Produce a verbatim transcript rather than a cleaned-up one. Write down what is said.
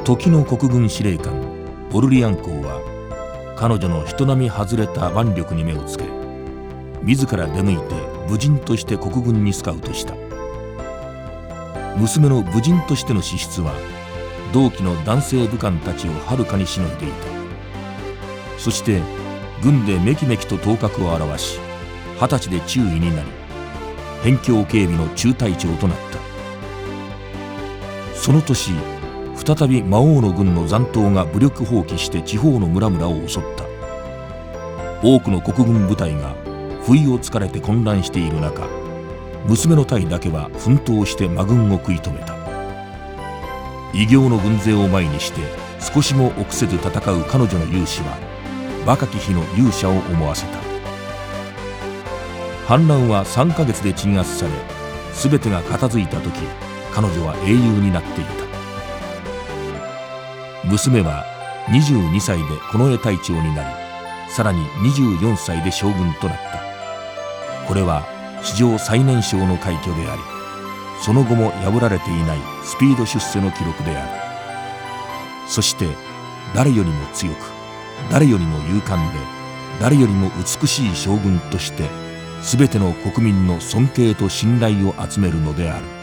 時の国軍司令官オルリアン公は彼女の人並み外れた腕力に目をつけ、自ら出向いて武人として国軍にスカウトした。娘の武人としての資質は同期の男性武官たちをはるかにしのいでいた。そして軍でめきめきと頭角を現し、二十歳で中尉になり、辺境警備の中隊長となった。その年、再び魔王の軍の残党が武力蜂起して地方の村々を襲った。多くの国軍部隊が不意をつかれて混乱している中、娘の隊だけは奮闘して魔軍を食い止めた。異形の軍勢を前にして少しも臆せず戦う彼女の勇姿は若き日の勇者を思わせた。反乱はさんかげつで鎮圧され、全てが片付いた時、彼女は英雄になっていた。娘はにじゅうにさいで近衛隊長になり、さらににじゅうよんさいで将軍となった。これは史上最年少の快挙であり、その後も破られていないスピード出世の記録である。そして誰よりも強く、誰よりも勇敢で、誰よりも美しい将軍として、全ての国民の尊敬と信頼を集めるのである。